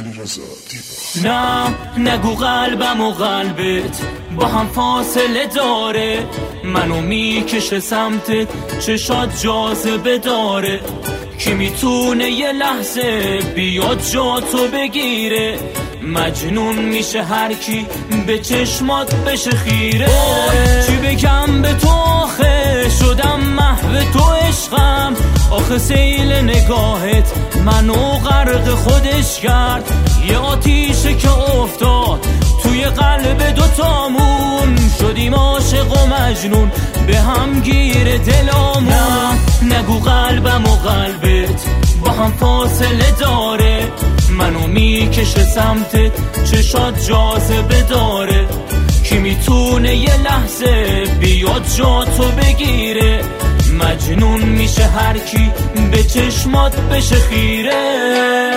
علیرضا دیبا. نه نگو قلبم و قلبت با هم فاصله داره، منو میکشه سمتت، چشات جاذبه داره. کی میتونه یه لحظه بیاد جاتو بگیره؟ مجنون میشه هر کی به چشمات بشه خیره. چی بگم به تو آخه، شدم محو تو عشقم. آخه سیل نگاهت منو غرق خودش کرد. یه آتیشه که افتاد توی قلب دوتامون، شدیم عاشق و مجنون به هم گیر دلامون. نگو قلبم و قلبت با هم فاصله داره، منو میکشه سمتت، چشات جاذبه داره. کی میتونه یه لحظه بیاد جاتو بگیره؟ مجنون میشه هر کی به چشمات بشه خیره.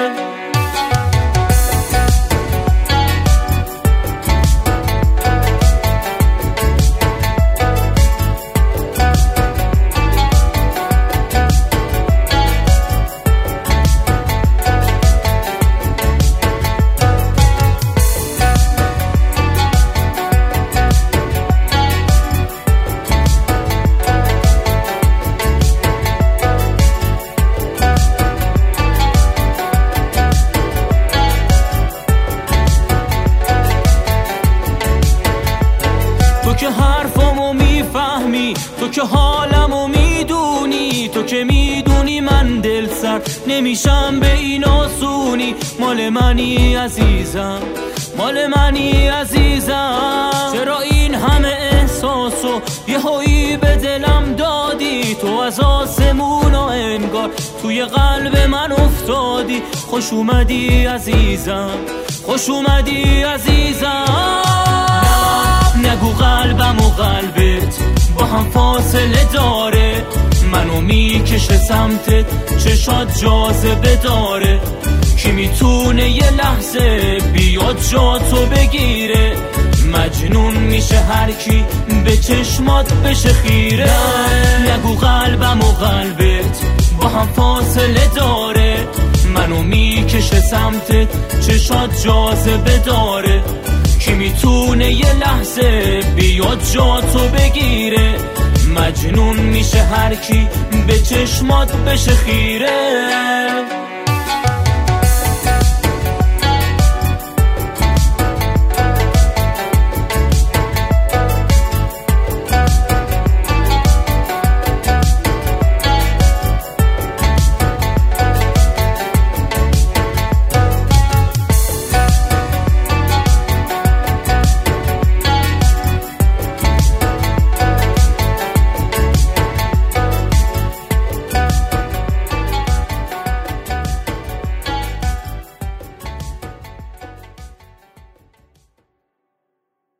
تو که حرفامو میفهمی، تو که حالمو میدونی، تو که میدونی من دل سر نمیشم به این آسونی. مال منی عزیزم، مال منی عزیزم. چرا این همه احساسو یهویی به دلم دادی؟ تو از آسمون و انگار توی قلب من افتادی. خوش اومدی عزیزم، خوش اومدی عزیزم. نگو قلبم و قلبت با هم فاصله داره، منو میکشه سمتت، چشات جاذبه داره. کی میتونه یه لحظه بیاد جاتو بگیره؟ مجنون میشه هر کی به چشمات بشه خیره. نگو قلبم و قلبت با هم فاصله داره، منو میکشه سمتت، چشات جاذبه داره. کی میتونه یه لحظه بیاد جاتو بگیره؟ مجنون میشه هر کی به چشمات بشه خیره.